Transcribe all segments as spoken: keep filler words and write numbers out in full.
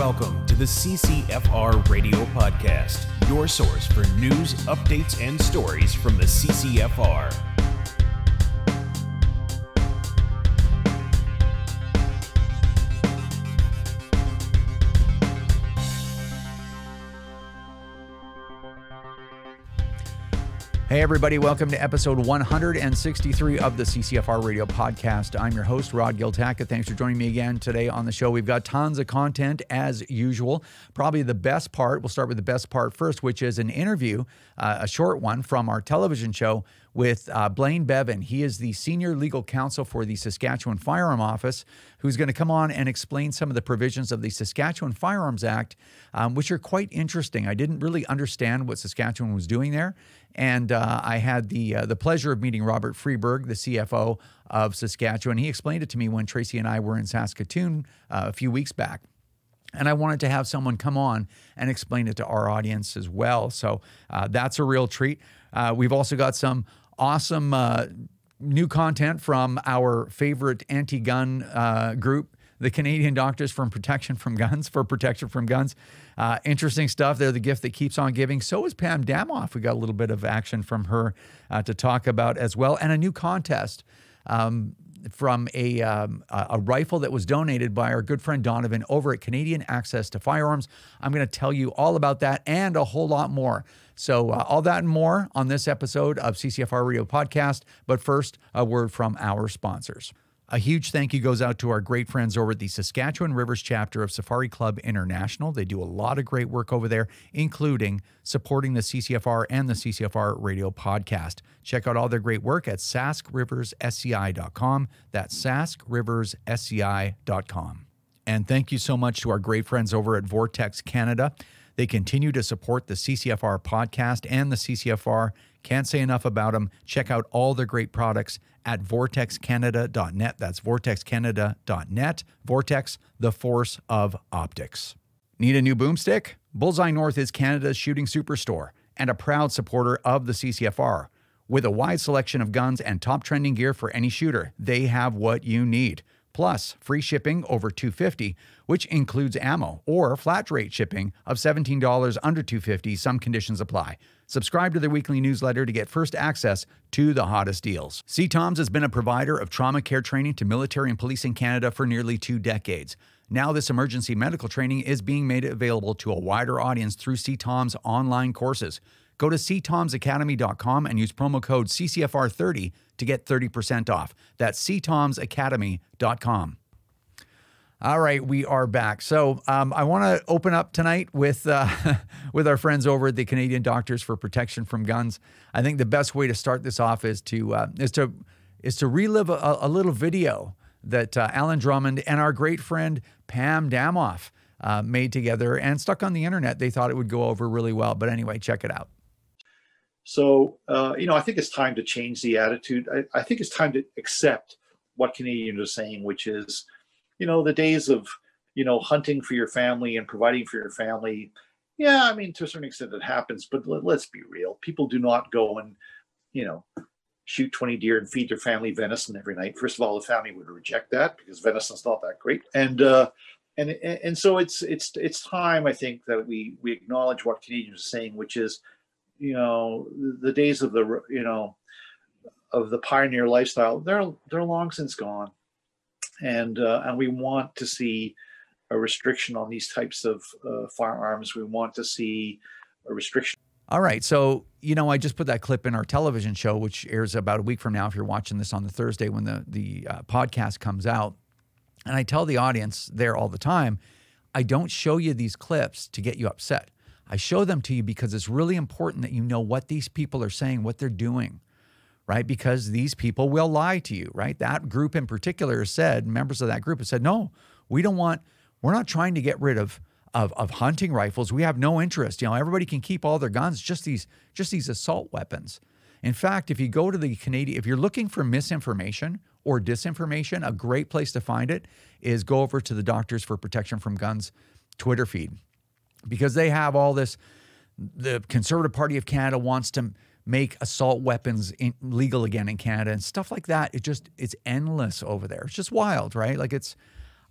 Welcome to the C C F R Radio Podcast, your source for news, updates, and stories from the C C F R. Hey everybody, welcome to episode one hundred sixty-three of the C C F R Radio Podcast. I'm your host, Rod Giltaca. Thanks for joining me again today on the show. We've got tons of content as usual. Probably the best part, we'll start with the best part first, which is an interview, uh, a short one from our television show with uh, Blaine Bevan. He is the Senior Legal Counsel for the Saskatchewan Firearm Office, who's going to come on and explain some of the provisions of the Saskatchewan Firearms Act, um, which are quite interesting. I didn't really understand what Saskatchewan was doing there. And uh, I had the uh, the pleasure of meeting Robert Freeberg, the C F O of Saskatchewan. He explained it to me when Tracy and I were in Saskatoon uh, a few weeks back. And I wanted to have someone come on and explain it to our audience as well. So uh, that's a real treat. Uh, we've also got some awesome uh, new content from our favorite anti-gun uh, group, the Canadian Doctors from Protection from Guns, for Protection from Guns. Uh, interesting stuff. They're the gift that keeps on giving. So is Pam Damoff. We got a little bit of action from her uh, to talk about as well. And a new contest um, from a, um, a rifle that was donated by our good friend Donovan over at Canadian Access to Firearms. I'm going to tell you all about that and a whole lot more. So uh, all that and more on this episode of C C F R Radio Podcast. But first, a word from our sponsors. A huge thank you goes out to our great friends over at the Saskatchewan Rivers chapter of Safari Club International. They do a lot of great work over there, including supporting the C C F R and the C C F R Radio Podcast. Check out all their great work at sask rivers s c i dot com. That's sask rivers s c i dot com. And thank you so much to our great friends over at Vortex Canada. They continue to support the C C F R podcast and the C C F R. Can't say enough about them. Check out all their great products at vortex canada dot net. That's vortex canada dot net. Vortex, the force of optics. Need a new boomstick? Bullseye North is Canada's shooting superstore and a proud supporter of the C C F R. With a wide selection of guns and top trending gear for any shooter, they have what you need. Plus, free shipping over two hundred fifty dollars, which includes ammo, or flat rate shipping of seventeen dollars under two hundred fifty dollars. Some conditions apply. Subscribe to their weekly newsletter to get first access to the hottest deals. C TOMS has been a provider of trauma care training to military and police in Canada for nearly two decades. Now this emergency medical training is being made available to a wider audience through C TOMS online courses. Go to c toms academy dot com and use promo code C C F R thirty to get thirty percent off. That's c toms academy dot com. All right, we are back. So um, I want to open up tonight with uh, with our friends over at the Canadian Doctors for Protection from Guns. I think the best way to start this off is to uh, is to is to relive a, a little video that uh, Alan Drummond and our great friend Pam Damoff uh, made together and stuck on the internet. They thought it would go over really well. But anyway, check it out. So, uh, you know, I think it's time to change the attitude. I, I think it's time to accept what Canadians are saying, which is, you know, the days of, you know, hunting for your family and providing for your family. Yeah, I mean, to a certain extent it happens, but let, let's be real. People do not go and, you know, shoot twenty deer and feed their family venison every night. First of all, the family would reject that because venison's not that great. And, uh, and, and so it's, it's, it's time, I think, that we, we acknowledge what Canadians are saying, which is, you know, the days of the, you know, of the pioneer lifestyle, they're, they're long since gone. And, uh, and we want to see a restriction on these types of uh, firearms. We want to see a restriction. All right. So, you know, I just put that clip in our television show, which airs about a week from now, if you're watching this on the Thursday when the, the uh, podcast comes out. And I tell the audience there all the time, I don't show you these clips to get you upset. I show them to you because it's really important that you know what these people are saying, what they're doing, right? Because these people will lie to you, right? That group in particular has said, members of that group have said, no, we don't want, we're not trying to get rid of, of, of hunting rifles. We have no interest. You know, everybody can keep all their guns, just these, just these assault weapons. In fact, if you go to the Canadian, if you're looking for misinformation or disinformation, a great place to find it is go over to the Doctors for Protection from Guns Twitter feed. Because they have all this, the Conservative Party of Canada wants to make assault weapons in, legal again in Canada and stuff like that. It just, it's endless over there. It's just wild, right? Like it's,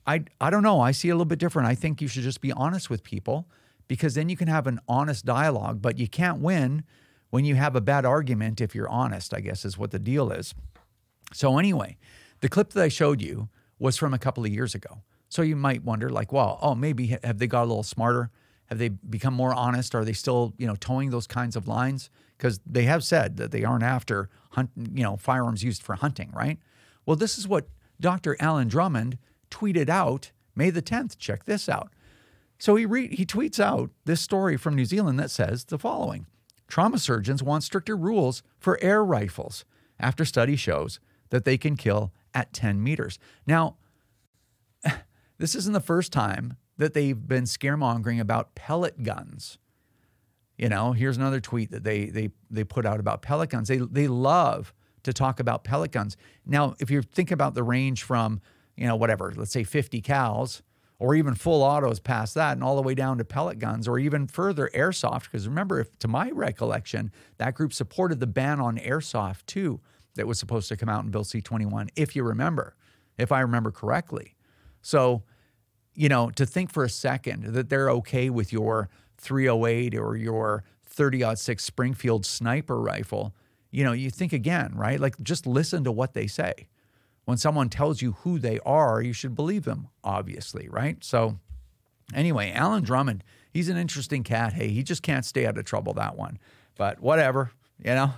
I, I don't know. I see it a little bit different. I think you should just be honest with people, because then you can have an honest dialogue, but you can't win when you have a bad argument if you're honest, I guess is what the deal is. So anyway, the clip that I showed you was from a couple of years ago. So you might wonder, like, well, oh, maybe have they got a little smarter? Have they become more honest? Are they still, you know, towing those kinds of lines? Because they have said that they aren't after hunt, you know, firearms used for hunting, right? Well, this is what Doctor Alan Drummond tweeted out May the tenth. Check this out. So he re- he tweets out this story from New Zealand that says the following: trauma surgeons want stricter rules for air rifles after study shows that they can kill at ten meters. Now, this isn't the first time that they've been scaremongering about pellet guns. You know, here's another tweet that they they they put out about pellet guns. They they love to talk about pellet guns. Now, if you think about the range from, you know, whatever, let's say fifty cals, or even full autos past that, and all the way down to pellet guns, or even further airsoft. Because remember, if to my recollection, that group supported the ban on airsoft too, that was supposed to come out in Bill C twenty-one, if you remember, if I remember correctly. So, you know, to think for a second that they're okay with your three oh eight or your thirty aught six Springfield sniper rifle, you know, you think again, right? Like, just listen to what they say. When someone tells you who they are, you should believe them, obviously, right? So anyway, Alan Drummond, he's an interesting cat. Hey, he just can't stay out of trouble, that one. But whatever, you know.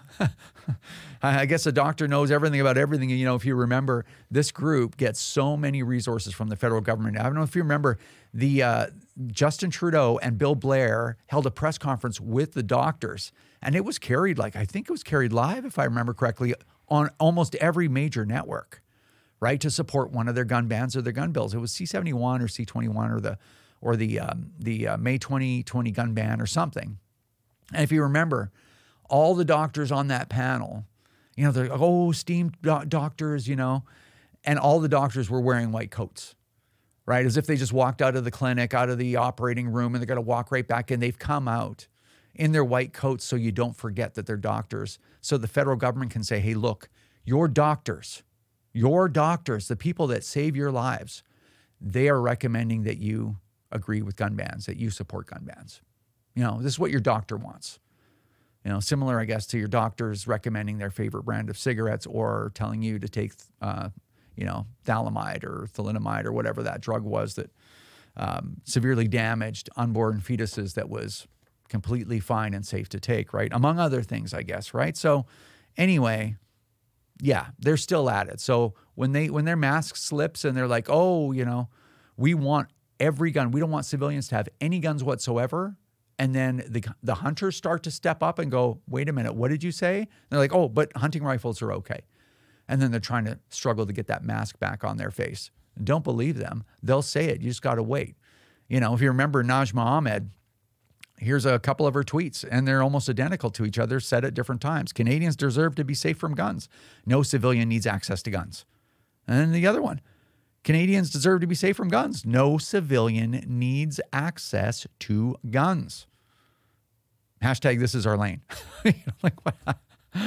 I guess a doctor knows everything about everything. You know, if you remember, this group gets so many resources from the federal government. I don't know if you remember, the uh, Justin Trudeau and Bill Blair held a press conference with the doctors, and it was carried, like, I think it was carried live, if I remember correctly, on almost every major network, right, to support one of their gun bans or their gun bills. It was C seventy-one or C twenty-one or the or the um, the uh, May twenty twenty gun ban or something. And if you remember, all the doctors on that panel, you know, they're like, oh, esteemed do- doctors, you know, and all the doctors were wearing white coats, right, as if they just walked out of the clinic, out of the operating room, and they're going to walk right back in. They've come out in their white coats so you don't forget that they're doctors, so the federal government can say, hey, look, your doctors, your doctors, the people that save your lives, they are recommending that you agree with gun bans, that you support gun bans. You know, this is what your doctor wants. You know, similar, I guess, to your doctors recommending their favorite brand of cigarettes or telling you to take, uh, you know, thalidomide or thalidomide or whatever that drug was that um, severely damaged unborn fetuses that was completely fine and safe to take, right? Among other things, I guess, right? So anyway, yeah, they're still at it. So when they when their mask slips and they're like, oh, you know, we want every gun. We don't want civilians to have any guns whatsoever. And then the the hunters start to step up and go, wait a minute, what did you say? And they're like, oh, but hunting rifles are okay. And then they're trying to struggle to get that mask back on their face. Don't believe them. They'll say it. You just got to wait. You know, if you remember Najma Ahmed, here's a couple of her tweets, and they're almost identical to each other, said at different times. Canadians deserve to be safe from guns. No civilian needs access to guns. And then the other one, Canadians deserve to be safe from guns. No civilian needs access to guns. Hashtag this is our lane. You know, like what?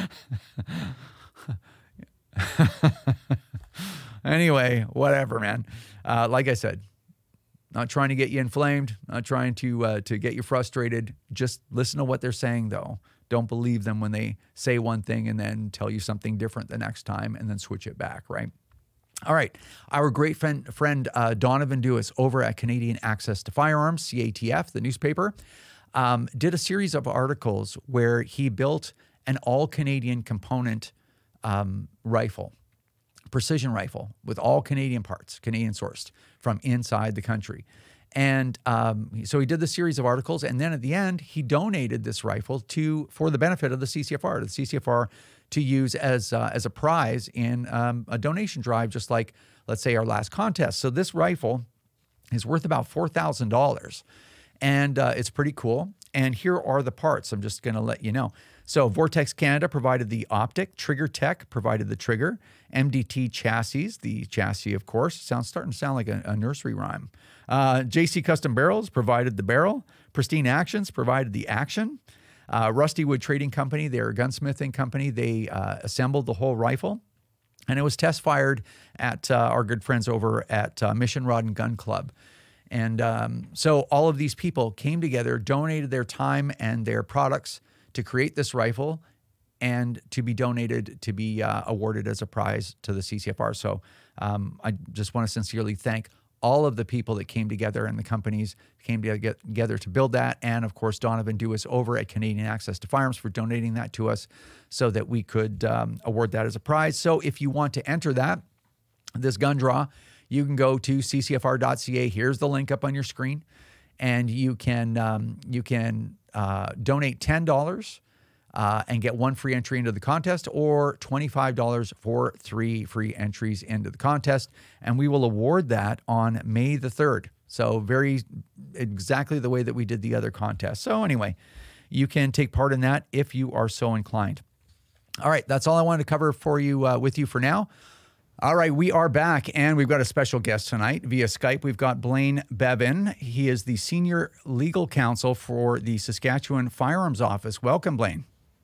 Anyway, whatever, man. Uh, like I said, not trying to get you inflamed, not trying to uh, to get you frustrated. Just listen to what they're saying, though. Don't believe them when they say one thing and then tell you something different the next time and then switch it back, right? All right. Our great friend, friend uh, Donovan Dewis over at Canadian Access to Firearms, C A T F, the newspaper, um, did a series of articles where he built an all-Canadian component um, rifle, precision rifle with all Canadian parts, Canadian sourced from inside the country. And um, so he did the series of articles, and then at the end, he donated this rifle to for the benefit of the C C F R, the C C F R to use as uh, as a prize in um, a donation drive, just like, let's say, our last contest. So this rifle is worth about four thousand dollars, and uh, it's pretty cool. And here are the parts. I'm just going to let you know. So Vortex Canada provided the optic, Trigger Tech provided the trigger, M D T chassis, the chassis, of course. Sounds starting to sound like a, a nursery rhyme. Uh, J C Custom Barrels provided the barrel. Pristine Actions provided the action. Uh, Rusty Wood Trading Company, they're a gunsmithing company. They uh, assembled the whole rifle. And it was test fired at uh, our good friends over at uh, Mission Rod and Gun Club. And um, so all of these people came together, donated their time and their products to create this rifle and to be donated, to be uh, awarded as a prize to the C C F R. So um, I just want to sincerely thank all of the people that came together and the companies came together to build that. And of course, Donovan Duis over at Canadian Access to Firearms for donating that to us so that we could um, award that as a prize. So if you want to enter that, this gun draw, you can go to c c f r dot c a. Here's the link up on your screen. And you can, um, you can uh, donate ten dollars Uh, and get one free entry into the contest, or twenty-five dollars for three free entries into the contest. And we will award that on May the third. So very exactly the way that we did the other contest. So anyway, you can take part in that if you are so inclined. All right, that's all I wanted to cover for you uh, with you for now. All right, we are back, and we've got a special guest tonight via Skype. We've got Blaine Bevin. He is the Senior Legal Counsel for the Saskatchewan Firearms Office. Welcome, Blaine.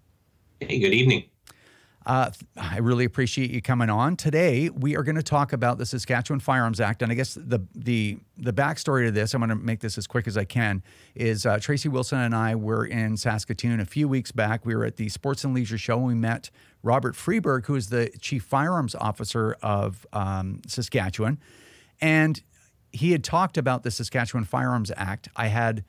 Hey, good evening. Uh, I really appreciate you coming on. Today, we are going to talk about the Saskatchewan Firearms Act. And I guess the the the backstory to this, I'm going to make this as quick as I can, is uh, Tracy Wilson and I were in Saskatoon a few weeks back. We were at the Sports and Leisure Show, and we met Robert Freeberg, who is the Chief Firearms Officer of um, Saskatchewan. And he had talked about the Saskatchewan Firearms Act. I had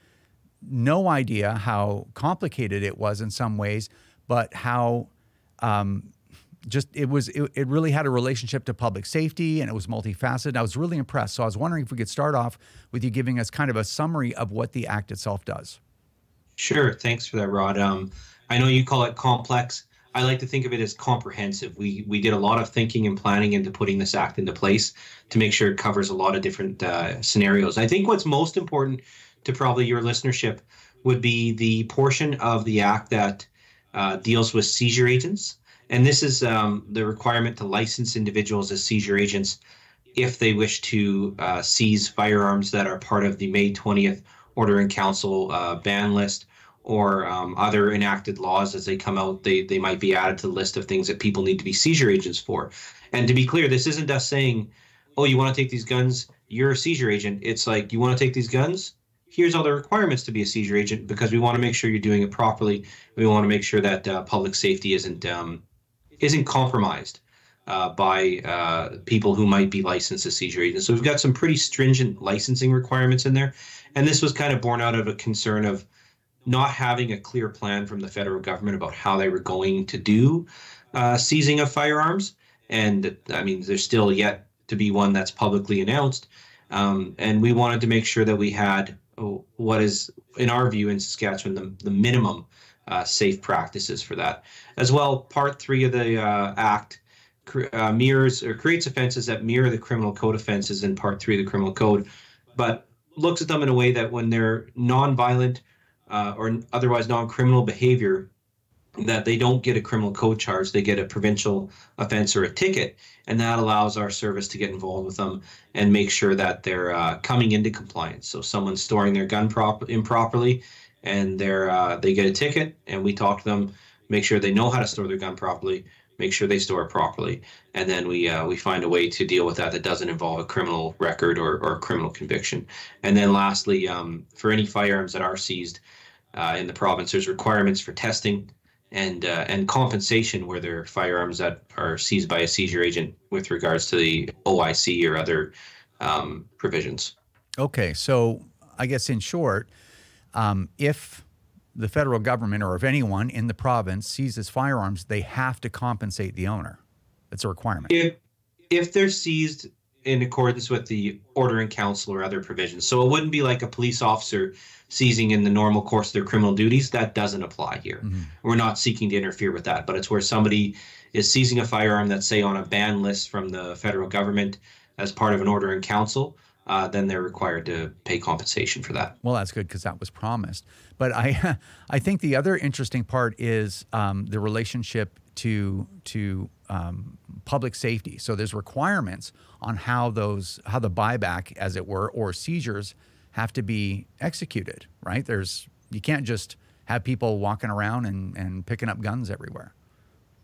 no idea how complicated it was in some ways, but how um, just it was, it, it really had a relationship to public safety, and it was multifaceted. I was really impressed. So I was wondering if we could start off with you giving us kind of a summary of what the Act itself does. Sure. Thanks for that, Rod. Um, I know you call it complex. I like to think of it as comprehensive. We we did a lot of thinking and planning into putting this Act into place to make sure it covers a lot of different uh, scenarios. I think what's most important to probably your listenership would be the portion of the Act that Uh, deals with seizure agents. And this is um, the requirement to license individuals as seizure agents if they wish to uh, seize firearms that are part of the May twentieth Order in Council uh, ban list, or um, other enacted laws as they come out. They, they might be added to the list of things that people need to be seizure agents for. And to be clear, this isn't us saying, oh, you want to take these guns, you're a seizure agent. It's like, you want to take these guns? Here's all the requirements to be a seizure agent, because we want to make sure you're doing it properly. We want to make sure that uh, public safety isn't um, isn't compromised uh, by uh, people who might be licensed as seizure agents. So we've got some pretty stringent licensing requirements in there. And this was kind of born out of a concern of not having a clear plan from the federal government about how they were going to do uh, seizing of firearms. And I mean, there's still yet to be one that's publicly announced. Um, and we wanted to make sure that we had what is, in our view, in Saskatchewan, the, the minimum uh, safe practices for that. As well, Part three of the uh, Act uh, mirrors or creates offenses that mirror the criminal code offenses in Part three of the Criminal Code, but looks at them in a way that when they're non-violent uh, or otherwise non-criminal behavior, that they don't get a criminal code charge, they get a provincial offense or a ticket, and that allows our service to get involved with them and make sure that they're uh, coming into compliance. So someone's storing their gun prop- improperly, and they're uh, they get a ticket, and we talk to them, make sure they know how to store their gun properly, make sure they store it properly, and then we uh, we find a way to deal with that that doesn't involve a criminal record or, or a criminal conviction. And then lastly, um, for any firearms that are seized uh, in the province, there's requirements for testing and uh, and compensation where there are firearms that are seized by a seizure agent with regards to the O I C or other um, provisions. Okay, so I guess in short, um, if the federal government or if anyone in the province seizes firearms, they have to compensate the owner. That's a requirement. If, if they're seized in accordance with the Order in Council or other provisions. So it wouldn't be like a police officer seizing in the normal course of their criminal duties. That doesn't apply here. Mm-hmm. We're not seeking to interfere with that, but it's where somebody is seizing a firearm that's, say, on a ban list from the federal government as part of an Order in Council, uh, then they're required to pay compensation for that. Well, that's good because that was promised. But I I think the other interesting part is um, the relationship to to um, public safety. So there's requirements on how those how the buyback, as it were, or seizures have to be executed, right? There's you can't just have people walking around and, and picking up guns everywhere.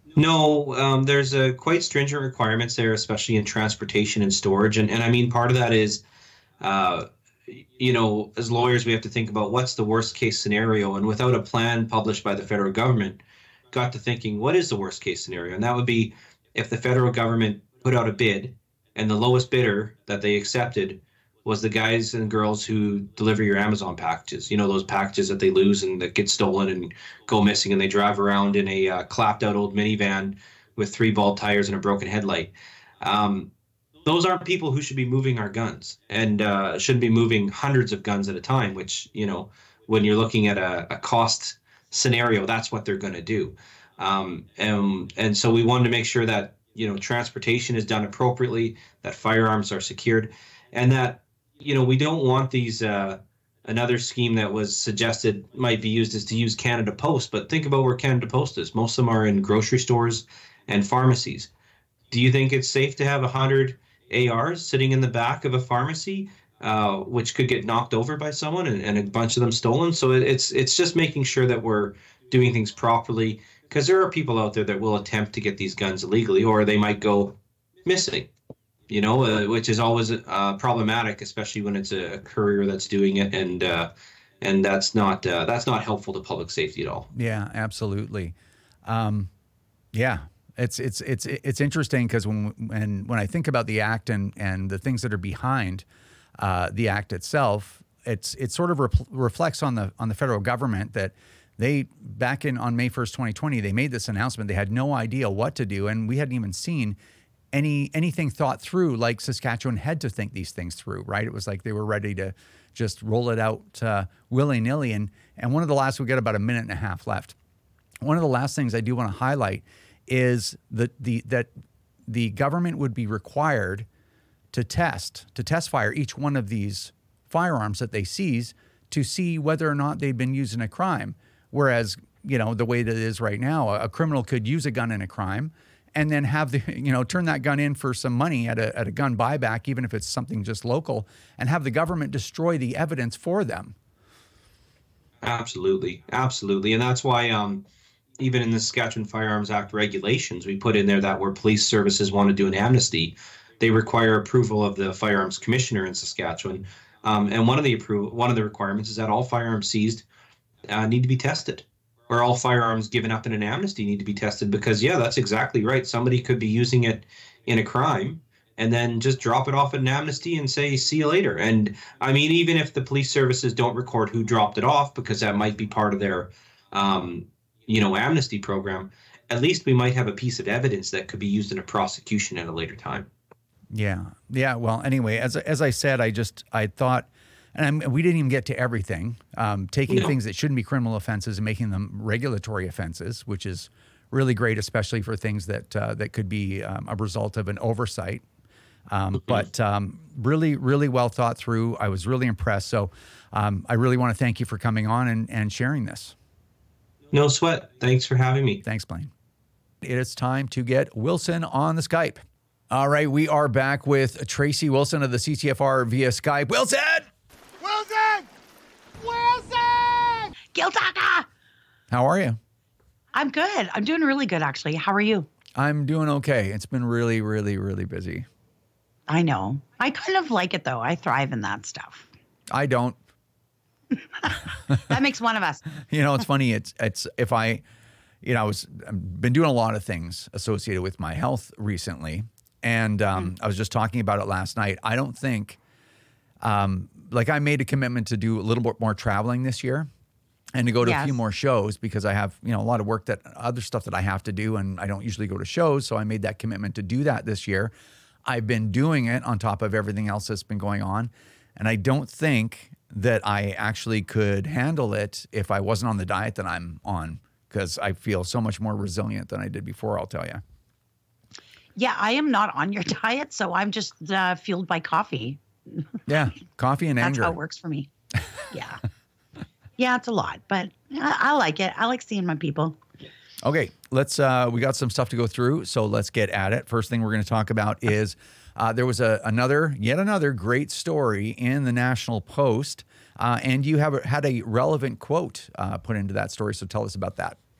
No, um, there's a quite stringent requirements there, especially in transportation and storage. And, and I mean, part of that is, uh, you know, as lawyers, we have to think about what's the worst case scenario. And without a plan published by the federal government, got to thinking, what is the worst case scenario? And that would be if the federal government put out a bid and the lowest bidder that they accepted was the guys and girls who deliver your Amazon packages, you know, those packages that they lose and that get stolen and go missing, and they drive around in a uh, clapped out old minivan with three bald tires and a broken headlight. Um, those aren't people who should be moving our guns, and uh, shouldn't be moving hundreds of guns at a time, which, you know, when you're looking at a, a cost scenario, that's what they're going to do. Um, and, and so we wanted to make sure that, you know, transportation is done appropriately, that firearms are secured, and that, you know, we don't want these, uh, another scheme that was suggested might be used is to use Canada Post, but think about where Canada Post is. Most of them are in grocery stores and pharmacies. Do you think it's safe to have one hundred A Rs sitting in the back of a pharmacy, uh, which could get knocked over by someone and, and a bunch of them stolen? So it, it's it's just making sure that we're doing things properly, because there are people out there that will attempt to get these guns illegally, or they might go missing. You know, uh, which is always uh, problematic, especially when it's a, a courier that's doing it, and uh, and that's not uh, that's not helpful to public safety at all. Yeah, absolutely. Um, yeah, it's it's it's it's interesting because when when when I think about the act and and the things that are behind uh, the act itself, it's it sort of re- reflects on the on the federal government that they back in on May first, twenty twenty, they made this announcement. They had no idea what to do, and we hadn't even seen any anything thought through like Saskatchewan had to think these things through, right? It was like they were ready to just roll it out uh, willy-nilly. And, and one of the last, we got about a minute and a half left. One of the last things I do want to highlight is that the, that the government would be required to test, to test fire each one of these firearms that they seize to see whether or not they've been used in a crime. Whereas, you know, the way that it is right now, a, a criminal could use a gun in a crime and then have the, you know, turn that gun in for some money at a at a gun buyback, even if it's something just local, and have the government destroy the evidence for them. Absolutely, absolutely, and that's why, um, even in the Saskatchewan Firearms Act regulations, we put in there that where police services want to do an amnesty, they require approval of the firearms commissioner in Saskatchewan, um, and one of the approval, one of the requirements is that all firearms seized uh, need to be tested. Or all firearms given up in an amnesty need to be tested, because, yeah, that's exactly right. Somebody could be using it in a crime and then just drop it off at an amnesty and say, see you later. And I mean, even if the police services don't record who dropped it off, because that might be part of their, um, you know, amnesty program, at least we might have a piece of evidence that could be used in a prosecution at a later time. Yeah. Yeah. Well, anyway, as, as I said, I just, I thought, and I'm, we didn't even get to everything, um, taking no. things that shouldn't be criminal offenses and making them regulatory offenses, which is really great, especially for things that uh, that could be um, a result of an oversight. Um, mm-hmm. But um, really, really well thought through. I was really impressed. So um, I really want to thank you for coming on and, and sharing this. No sweat. Thanks for having me. Thanks, Blaine. It is time to get Wilson on the Skype. All right, we are back with Tracy Wilson of the C C F R via Skype. Wilson! Wilson! Wilson! Giltaca! How are you? I'm good. I'm doing really good, actually. How are you? I'm doing okay. It's been really, really, really busy. I know. I kind of like it, though. I thrive in that stuff. I don't. That makes one of us. You know, it's funny. It's it's if I, you know, I was I've been doing a lot of things associated with my health recently, and um, mm. I was just talking about it last night. I don't think, um, like I made a commitment to do a little bit more traveling this year, and to go to yes. a few more shows, because I have, you know, a lot of work that other stuff that I have to do, and I don't usually go to shows. So I made that commitment to do that this year. I've been doing it on top of everything else that's been going on, and I don't think that I actually could handle it if I wasn't on the diet that I'm on, because I feel so much more resilient than I did before, I'll tell you. Yeah, I am not on your diet, so I'm just uh, fueled by coffee. Yeah, coffee and That's anger. That's how it works for me. Yeah. Yeah, it's a lot, but I, I like it. I like seeing my people. Okay, let's, uh, we got some stuff to go through, so let's get at it. First thing we're going to talk about is uh, there was a, another, yet another great story in the National Post, uh, and you have a, had a relevant quote uh, put into that story, so tell us about that.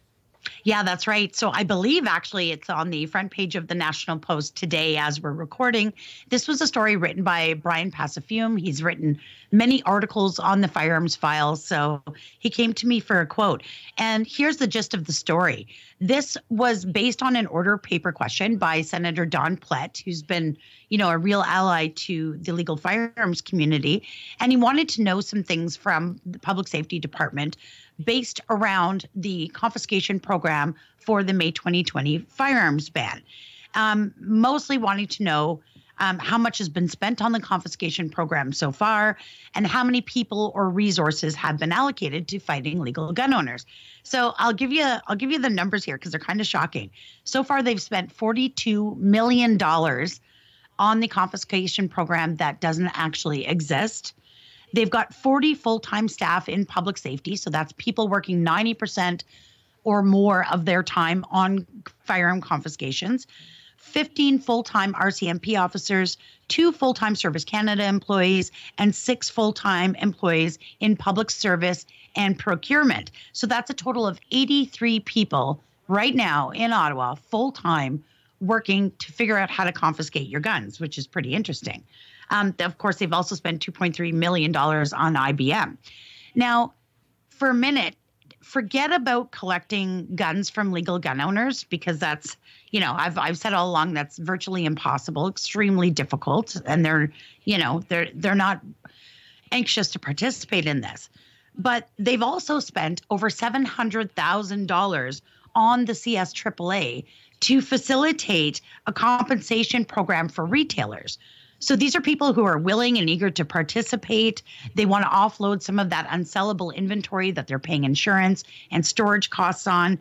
Yeah, that's right. So I believe actually it's on the front page of the National Post today as we're recording. This was a story written by Brian Passafume. He's written many articles on the firearms files. So he came to me for a quote. And here's the gist of the story. This was based on an order paper question by Senator Don Plett, who's been, you know, a real ally to the legal firearms community. And he wanted to know some things from the Public Safety Department based around the confiscation program for the May twenty twenty firearms ban. Um, mostly wanting to know um, how much has been spent on the confiscation program so far and how many people or resources have been allocated to fighting legal gun owners. So I'll give you I'll give you the numbers here because they're kind of shocking. So far, they've spent forty-two million dollars on the confiscation program that doesn't actually exist. They've got forty full-time staff in public safety. So that's people working ninety percent or more of their time on firearm confiscations, fifteen full-time R C M P officers, two full-time Service Canada employees, and six full-time employees in public service and procurement. So that's a total of eighty-three people right now in Ottawa, full-time, working to figure out how to confiscate your guns, which is pretty interesting. Um, of course, they've also spent two point three million dollars on I B M. Now, for a minute, forget about collecting guns from legal gun owners because that's, you know, I've I've said all along that's virtually impossible, extremely difficult, and they're, you know, they're they're not anxious to participate in this. But they've also spent over seven hundred thousand dollars on the C S triple A to facilitate a compensation program for retailers. So these are people who are willing and eager to participate. They want to offload some of that unsellable inventory that they're paying insurance and storage costs on.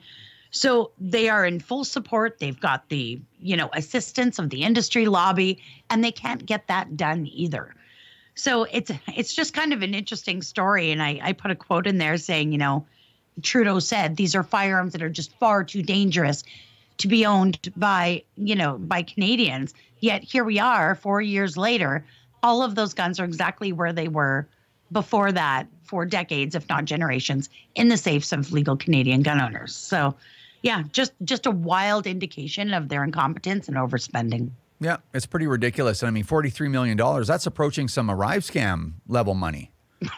So they are in full support. They've got the, you know, assistance of the industry lobby, and they can't get that done either. So it's it's just kind of an interesting story. And I, I put a quote in there saying, you know, Trudeau said these are firearms that are just far too dangerous to be owned by, you know, by Canadians. Yet here we are four years later, all of those guns are exactly where they were before that for decades, if not generations, in the safes of legal Canadian gun owners. So yeah, just just a wild indication of their incompetence and overspending. Yeah, it's pretty ridiculous. I mean, forty-three million dollars, that's approaching some Arrive scam level money.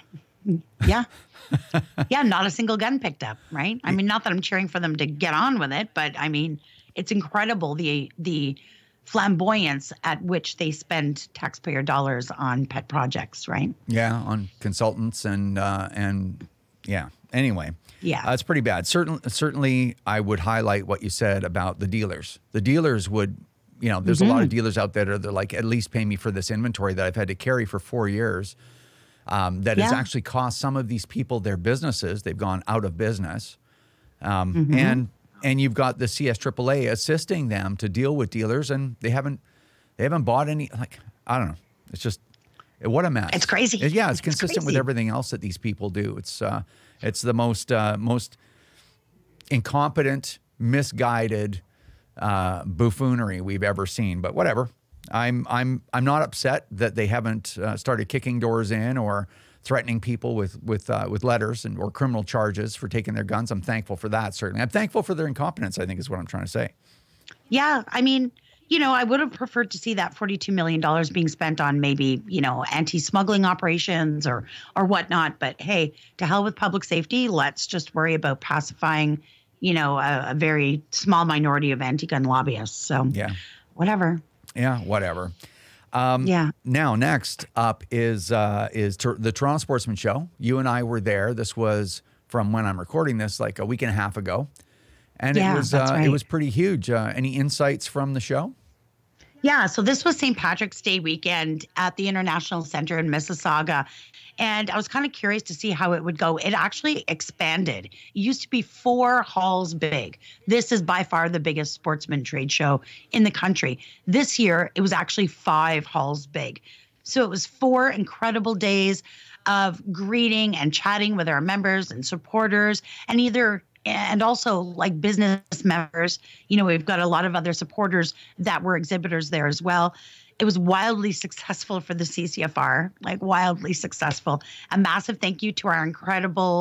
Yeah. Yeah, not a single gun picked up, right? I mean, not that I'm cheering for them to get on with it, but I mean, it's incredible the the flamboyance at which they spend taxpayer dollars on pet projects, right? Yeah, on consultants and uh, and yeah. Anyway, yeah, uh, it's pretty bad. Certainly, certainly, I would highlight what you said about the dealers. The dealers would, you know, there's mm-hmm. a lot of dealers out there that are like, at least pay me for this inventory that I've had to carry for four years. Um, that yeah. has actually cost some of these people their businesses. They've gone out of business, um, mm-hmm. and and you've got the C S triple A assisting them to deal with dealers, and they haven't they haven't bought any. Like, I don't know. It's just what a mess. It's crazy. It, yeah, it's, it's consistent crazy. with everything else that these people do. It's uh, it's the most uh, most incompetent, misguided uh, buffoonery we've ever seen. But whatever. I'm I'm I'm not upset that they haven't uh, started kicking doors in or threatening people with with uh, with letters and or criminal charges for taking their guns. I'm thankful for that. Certainly, I'm thankful for their incompetence, I think is what I'm trying to say. Yeah, I mean, you know, I would have preferred to see that forty-two million dollars being spent on maybe, you know, anti-smuggling operations or or whatnot. But hey, to hell with public safety. Let's just worry about pacifying, you know, a, a very small minority of anti-gun lobbyists. So yeah, whatever. Yeah, whatever. Um, yeah. Now, next up is uh, is ter- the Toronto Sportsman Show. You and I were there. This was from when I'm recording this, like a week and a half ago, and yeah, it was that's uh, right. it was pretty huge. Uh, any insights from the show? Yeah, so this was Saint Patrick's Day weekend at the International Center in Mississauga. And I was kind of curious to see how it would go. It actually expanded. It used to be four halls big. This is by far the biggest sportsman trade show in the country. This year, it was actually five halls big. So it was four incredible days of greeting and chatting with our members and supporters, and either and also like business members. You know, we've got a lot of other supporters that were exhibitors there as well. It was wildly successful for the C C F R, like wildly successful. A massive thank you to our incredible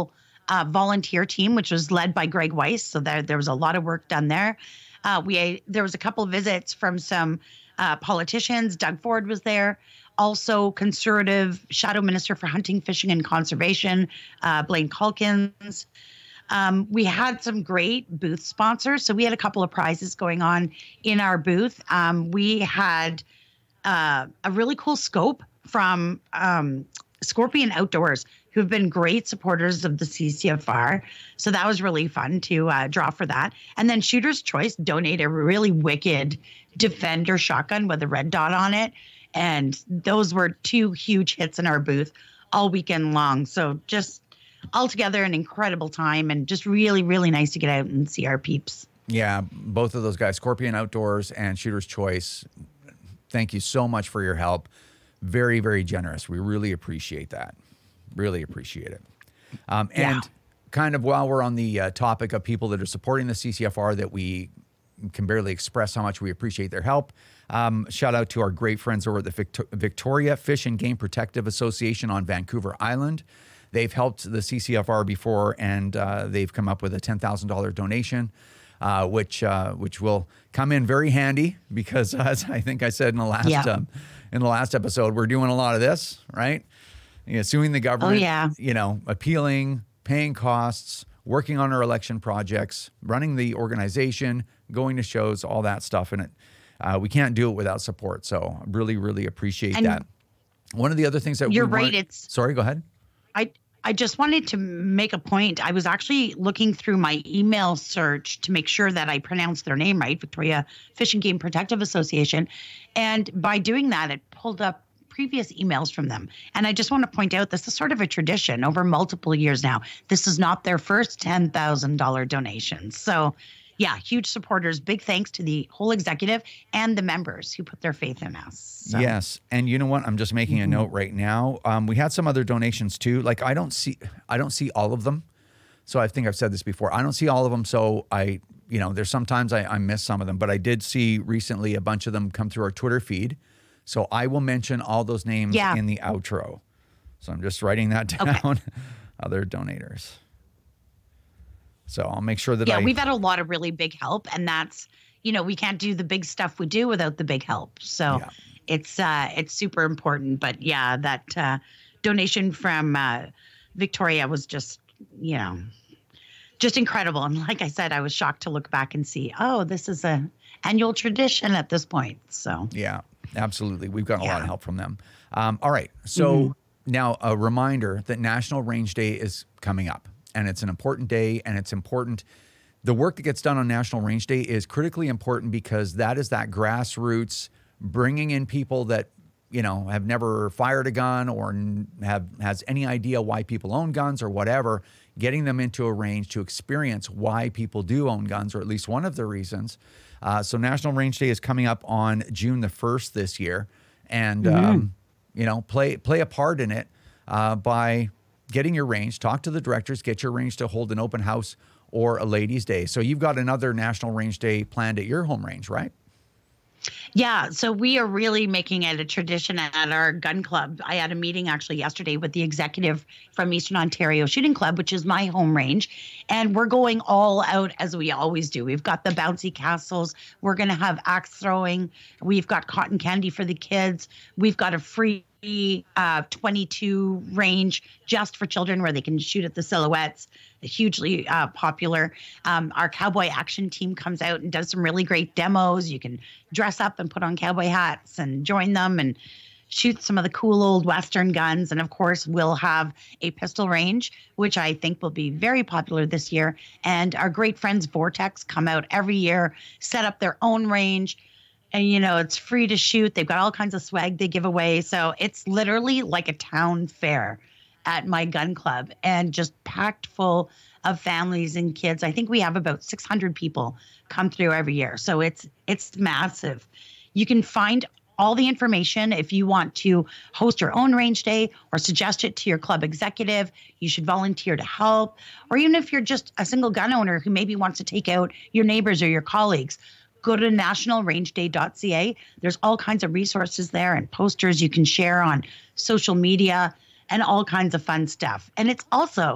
uh, volunteer team, which was led by Greg Weiss. So there, there was a lot of work done there. Uh, we there was a couple of visits from some uh, politicians. Doug Ford was there. Also, Conservative Shadow Minister for Hunting, Fishing, and Conservation, uh, Blaine Calkins. Um, we had some great booth sponsors. So we had a couple of prizes going on in our booth. Um, we had uh, a really cool scope from um, Scorpion Outdoors, who've been great supporters of the C C F R. So that was really fun to uh, draw for that. And then Shooter's Choice donated a really wicked Defender shotgun with a red dot on it. And those were two huge hits in our booth all weekend long. So just altogether an incredible time, and just really, really nice to get out and see our peeps. Yeah, both of those guys, Scorpion Outdoors and Shooter's Choice, thank you so much for your help. Very, very generous. We really appreciate that. Really appreciate it. Um, and yeah. kind of while we're on the uh, topic of people that are supporting the C C F R that we can barely express how much we appreciate their help, um, shout out to our great friends over at the Victor- Victoria Fish and Game Protective Association on Vancouver Island. They've helped the C C F R before, and uh, they've come up with a ten thousand dollars donation, uh, which uh, which will come in very handy because, as I think I said in the last yeah. um, in the last episode, we're doing a lot of this, right? You know, suing the government, oh, yeah. you know, appealing, paying costs, working on our election projects, running the organization, going to shows, all that stuff, and it uh, we can't do it without support. So I really, really appreciate and that. One of the other things that you're we right. weren't- It's sorry, go ahead. I I just wanted to make a point. I was actually looking through my email search to make sure that I pronounced their name right, Victoria Fish and Game Protective Association. And by doing that, it pulled up previous emails from them. And I just want to point out this is sort of a tradition over multiple years now. This is not their first ten thousand dollars donation. So yeah, huge supporters. Big thanks to the whole executive and the members who put their faith in us. So. Yes. And you know what? I'm just making mm-hmm. a note right now. Um, we had some other donations too. Like I don't see, I don't see all of them. So I think I've said this before. I don't see all of them. So I, you know, there's sometimes I, I miss some of them, but I did see recently a bunch of them come through our Twitter feed. So I will mention all those names yeah. in the outro. So I'm just writing that down. Okay. Other donators. So I'll make sure that yeah, I... Yeah, we've had a lot of really big help, and that's, you know, we can't do the big stuff we do without the big help. So yeah. it's uh, it's super important. But yeah, that uh, donation from uh, Victoria was just, you know, just incredible. And like I said, I was shocked to look back and see, oh, this is a annual tradition at this point. So yeah, absolutely. We've got a yeah. lot of help from them. Um, all right. So mm-hmm. now a reminder that National Range Day is coming up. And it's an important day, and it's important. The work that gets done on National Range Day is critically important because that is that grassroots bringing in people that, you know, have never fired a gun or have has any idea why people own guns or whatever, getting them into a range to experience why people do own guns, or at least one of the reasons. Uh, so National Range Day is coming up on June the first this year, and mm-hmm. um, you know, play play a part in it uh, by getting your range, talk to the directors, get your range to hold an open house or a ladies' day. So you've got another National Range Day planned at your home range, right? Yeah, so we are really making it a tradition at our gun club. I had a meeting actually yesterday with the executive from Eastern Ontario Shooting Club, which is my home range, and we're going all out as we always do. We've got the bouncy castles. We're going to have axe throwing. We've got cotton candy for the kids. We've got a free uh, twenty-two range just for children where they can shoot at the silhouettes. Hugely uh, popular. Um, our cowboy action team comes out and does some really great demos. You can dress up and put on cowboy hats and join them and shoot some of the cool old Western guns. And of course, we'll have a pistol range, which I think will be very popular this year. And our great friends Vortex come out every year, set up their own range. And, you know, it's free to shoot. They've got all kinds of swag they give away. So it's literally like a town fair at my gun club, and just packed full of families and kids. I think we have about six hundred people come through every year. So it's it's massive. You can find all the information if you want to host your own range day or suggest it to your club executive. You should volunteer to help. Or even if you're just a single gun owner who maybe wants to take out your neighbors or your colleagues, go to national range day dot c a. There's all kinds of resources there and posters you can share on social media and all kinds of fun stuff. And it's also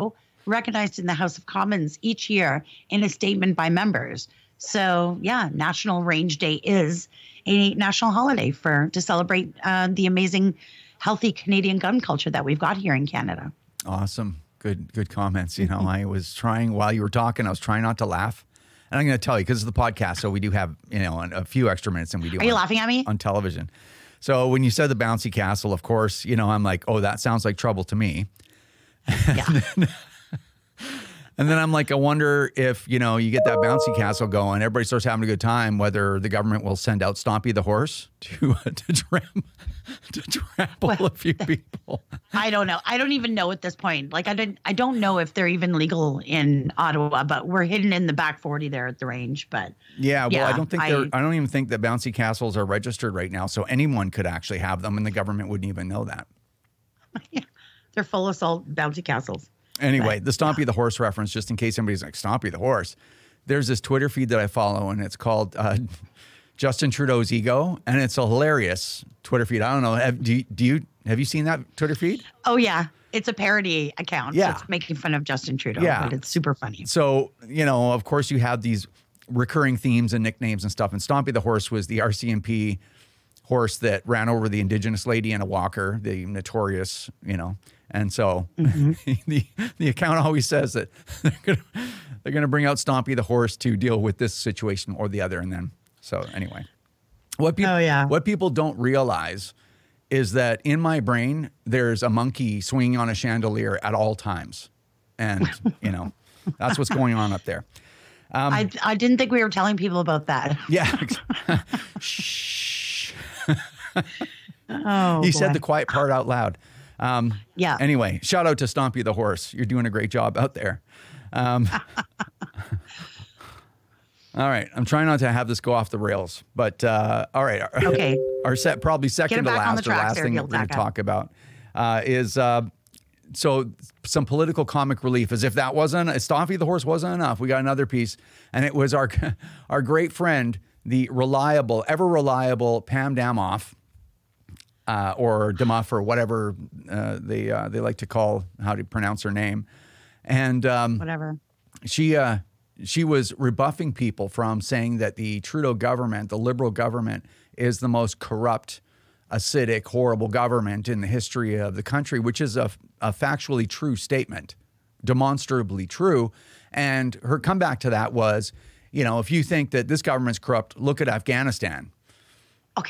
recognized in the House of Commons each year in a statement by members. So yeah, National Range Day is a national holiday for to celebrate uh, the amazing, healthy Canadian gun culture that we've got here in Canada. Awesome. Good, good comments. You know, I was trying while you were talking, I was trying not to laugh. And I'm going to tell you, because it's the podcast, so we do have, you know, a few extra minutes than we do. Are you on, laughing at me? On television. So when you said the bouncy castle, of course, you know, I'm like, oh, that sounds like trouble to me. Yeah. and, then, and then I'm like, I wonder if, you know, you get that bouncy castle going, everybody starts having a good time, whether the government will send out Stompy the horse to uh, to, tram, to trample well, a few people. I don't know. I don't even know at this point. Like, I don't, I don't know if they're even legal in Ottawa, but we're hidden in the back forty there at the range. But yeah, well, yeah, I don't think I, they're, I don't even think that bouncy castles are registered right now. So anyone could actually have them and the government wouldn't even know that. Yeah, they're full of salt bouncy castles. Anyway, but, the Stompy the horse reference, just in case somebody's like, Stompy the horse. There's this Twitter feed that I follow, and it's called uh, Justin Trudeau's Ego, and it's a hilarious Twitter feed. I don't know. Have, do, you, do you have you seen that Twitter feed? Oh, yeah. It's a parody account. Yeah. It's making fun of Justin Trudeau, yeah. but it's super funny. So, you know, of course, you have these recurring themes and nicknames and stuff, and Stompy the horse was the R C M P horse that ran over the Indigenous lady in a walker, the notorious, you know. And so mm-hmm. the the account always says that they're gonna they're gonna bring out Stompy the horse to deal with this situation or the other. And then so anyway, what people oh, yeah. what people don't realize is that in my brain there's a monkey swinging on a chandelier at all times, and you know that's what's going on up there. Um, I I didn't think we were telling people about that. Yeah. Shh. Oh, he boy. said the quiet part out loud. Um, yeah. Anyway, shout out to Stompy the horse. You're doing a great job out there. Um, all right. I'm trying not to have this go off the rails, but uh, all right. Our, okay. Our set, probably second to last or last thing that we're going to talk about uh, is uh, so some political comic relief. As if that wasn't, Stompy the horse wasn't enough. We got another piece, and it was our our great friend, the reliable, ever reliable Pam Damoff. Uh, or Damoff, or whatever uh, they uh, they like to call how to pronounce her name, and um, whatever she uh, she was rebuffing people from saying that the Trudeau government, the Liberal government, is the most corrupt, acidic, horrible government in the history of the country, which is a, a factually true statement, demonstrably true. And her comeback to that was, you know, if you think that this government's corrupt, look at Afghanistan. Okay.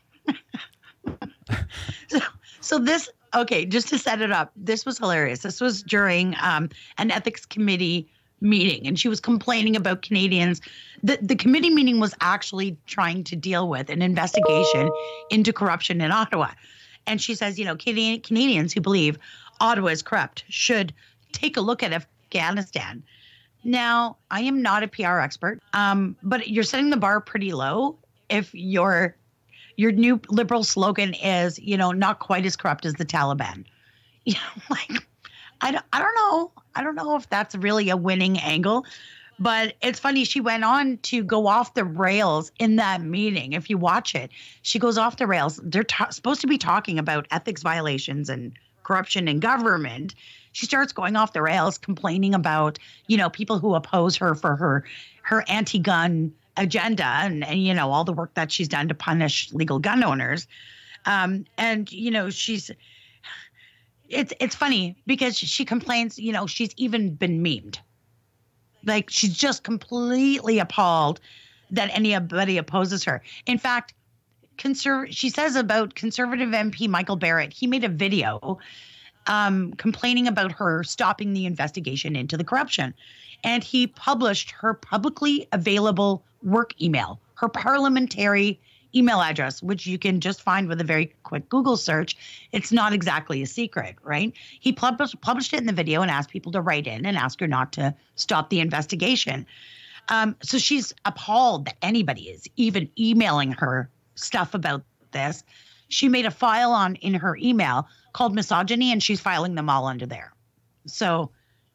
so, so this, okay, just to set it up, this was hilarious. This was during um, an ethics committee meeting, and she was complaining about Canadians. The, the committee meeting was actually trying to deal with an investigation into corruption in Ottawa. And she says, you know, Canadian, Canadians who believe Ottawa is corrupt should take a look at Afghanistan. Now, I am not a P R expert, um, but you're setting the bar pretty low if you're Your new Liberal slogan is, you know, not quite as corrupt as the Taliban. You know, like, I don't, I don't know. I don't know if that's really a winning angle. But it's funny. She went on to go off the rails in that meeting. If you watch it, she goes off the rails. They're ta- supposed to be talking about ethics violations and corruption in government. She starts going off the rails, complaining about, you know, people who oppose her for her, her anti-gun agenda and, and, you know, all the work that she's done to punish legal gun owners. Um, and, you know, she's, it's, it's funny because she complains, you know, she's even been memed. Like, she's just completely appalled that anybody opposes her. In fact, conserv- she says about Conservative M P Michael Barrett, he made a video um, complaining about her stopping the investigation into the corruption. And he published her publicly available work email, her parliamentary email address, which you can just find with a very quick Google search. It's not exactly a secret, right? He published, published it in the video and asked people to write in and ask her not to stop the investigation. Um, so she's appalled that anybody is even emailing her stuff about this. She made a file on in her email called misogyny, and she's filing them all under there. So,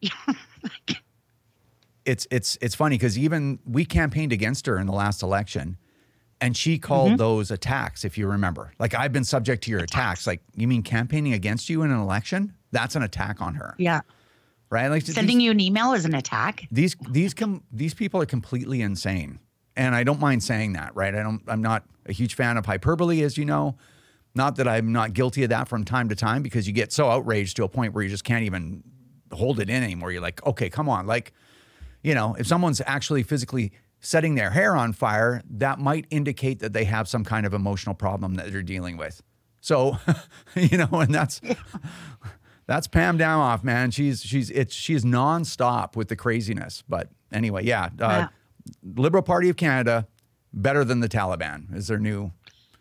it's it's it's funny because even we campaigned against her in the last election, and she called mm-hmm. those attacks, if you remember. Like, I've been subject to your attacks. attacks. Like, you mean campaigning against you in an election? That's an attack on her. Yeah. right? Like sending these, you an email is an attack. These these com- these people are completely insane, and I don't mind saying that, right? I don't. I'm not a huge fan of hyperbole, as you know. Not that I'm not guilty of that from time to time, because you get so outraged to a point where you just can't even hold it in anymore. You're like, okay, come on, like, you know, if someone's actually physically setting their hair on fire, that might indicate that they have some kind of emotional problem that they're dealing with. So, you know, and that's yeah. that's Pam Damoff, man. She's she's it's she's nonstop with the craziness. But anyway, yeah, uh, yeah. Liberal Party of Canada, better than the Taliban is their new,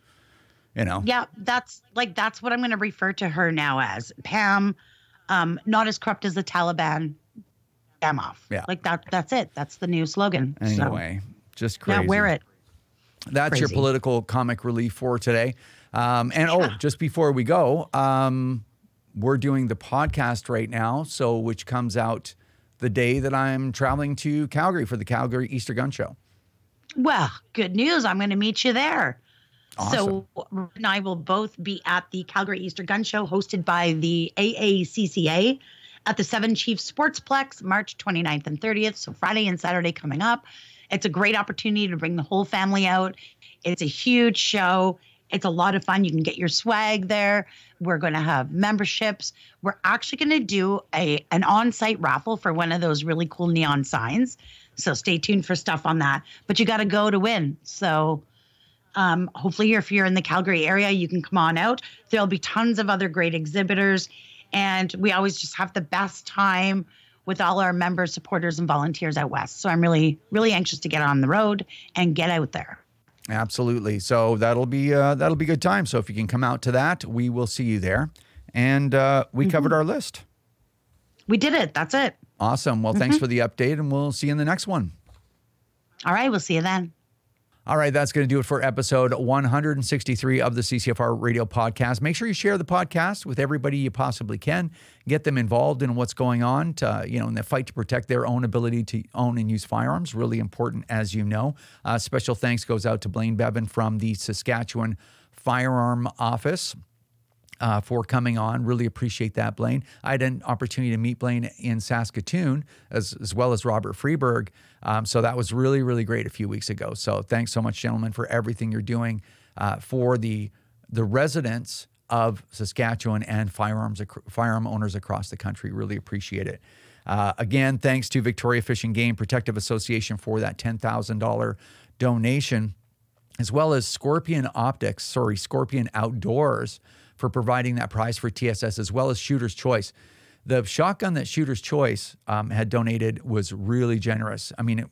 you know. Yeah, that's like that's what I'm going to refer to her now as. Pam, um, not as corrupt as the Taliban. Damoff. Yeah, like that. That's it. That's the new slogan. Anyway, so, just crazy. Yeah, wear it. That's crazy. Your political comic relief for today. Um, and yeah. oh, just before we go, um, we're doing the podcast right now, so which comes out the day that I'm traveling to Calgary for the Calgary Easter Gun Show. Well, good news. I'm going to meet you there. Awesome. So Rod and I will both be at the Calgary Easter Gun Show hosted by the A A C C A at the Seven Chiefs Sportsplex, March twenty-ninth and thirtieth. So Friday and Saturday coming up. It's a great opportunity to bring the whole family out. It's a huge show. It's a lot of fun. You can get your swag there. We're going to have memberships. We're actually going to do a an on-site raffle for one of those really cool neon signs. So stay tuned for stuff on that. But you got to go to win. So um, hopefully if you're in the Calgary area, you can come on out. There'll be tons of other great exhibitors. And we always just have the best time with all our members, supporters, and volunteers out west. So I'm really, really anxious to get on the road and get out there. Absolutely. So that'll be uh, that'll be a good time. So if you can come out to that, we will see you there. And uh, we mm-hmm. covered our list. We did it. That's it. Awesome. Well, mm-hmm. thanks for the update, and we'll see you in the next one. All right. We'll see you then. All right, that's going to do it for episode one hundred sixty-three of the C C F R Radio Podcast. Make sure you share the podcast with everybody you possibly can. Get them involved in what's going on, to, you know, in the fight to protect their own ability to own and use firearms. Really important, as you know. Uh, special thanks goes out to Blaine Bevan from the Saskatchewan Firearm Office uh, for coming on. Really appreciate that, Blaine. I had an opportunity to meet Blaine in Saskatoon, as, as well as Robert Freeberg. Um, so that was really, really great a few weeks ago. So thanks so much, gentlemen, for everything you're doing uh, for the the residents of Saskatchewan and firearms firearm owners across the country. Really appreciate it. Uh, again, thanks to Victoria Fish and Game Protective Association for that ten thousand dollars donation, as well as Scorpion Optics, sorry, Scorpion Outdoors for providing that prize for T S S, as well as Shooter's Choice. The shotgun that Shooter's Choice um, had donated was really generous. I mean, it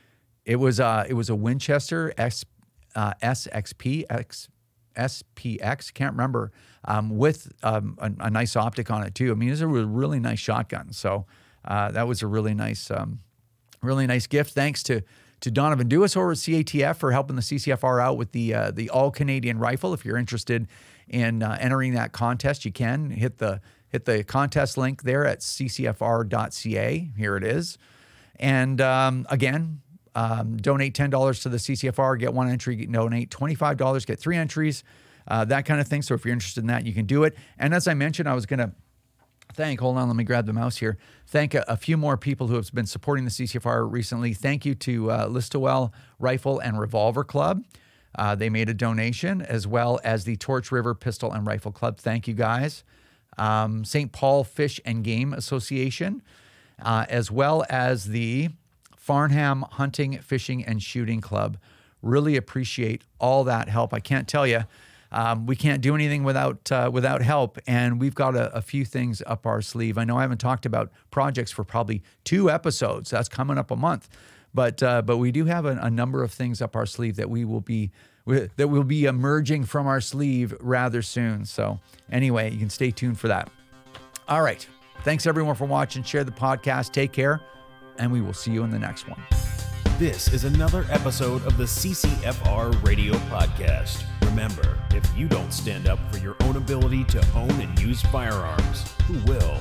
it was uh, it was a Winchester X, uh, S X P X S P X, can't remember, um, with um, a, a nice optic on it too. I mean, it was a really nice shotgun. So uh, that was a really nice, um, really nice gift. Thanks to to Donovan Dewis over at C A T F for helping the C C F R out with the uh, the All Canadian Rifle. If you're interested in uh, entering that contest, you can hit the Hit the contest link there at c c f r dot c a. Here it is. And um, again, um, donate ten dollars to the C C F R, get one entry, donate twenty-five dollars, get three entries, uh, that kind of thing. So if you're interested in that, you can do it. And as I mentioned, I was going to thank, hold on, let me grab the mouse here, thank a, a few more people who have been supporting the C C F R recently. Thank you to uh, Listowel Rifle and Revolver Club. Uh, they made a donation, as well as the Torch River Pistol and Rifle Club. Thank you, guys. Um, Saint Paul Fish and Game Association, uh, as well as the Farnham Hunting, Fishing, and Shooting Club. Really appreciate all that help. I can't tell you, um, we can't do anything without uh, without help, and we've got a, a few things up our sleeve. I know I haven't talked about projects for probably two episodes. That's coming up a month, but uh, but we do have a, a number of things up our sleeve that we will be that will be emerging from our sleeve rather soon. So anyway, you can stay tuned for that. All right. Thanks everyone for watching. Share the podcast. Take care, and we will see you in the next one. This is another episode of the C C F R Radio Podcast. Remember, if you don't stand up for your own ability to own and use firearms, who will?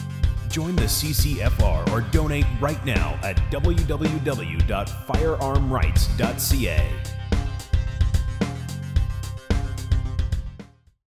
Join the C C F R or donate right now at w w w dot firearm rights dot c a.